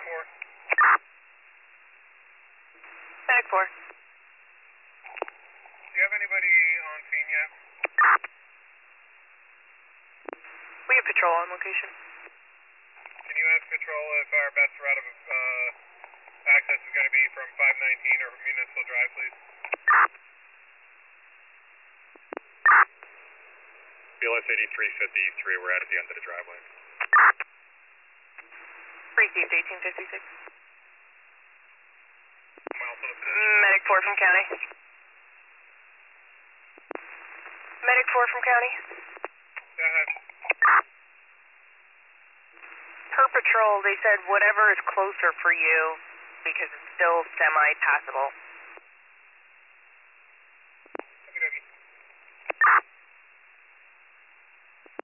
4. Medic 4. Do you have anybody on scene yet? We have patrol on location. Can you ask patrol if our best route of access is going to be from 519 or Municipal Drive, please? BLS 8353, we're out at the end of the driveway. Received 1856. Miles to the Medic 4 from county. Medic 4 from county. Go ahead. Per patrol, they said whatever is closer for you because it's still semi-passable.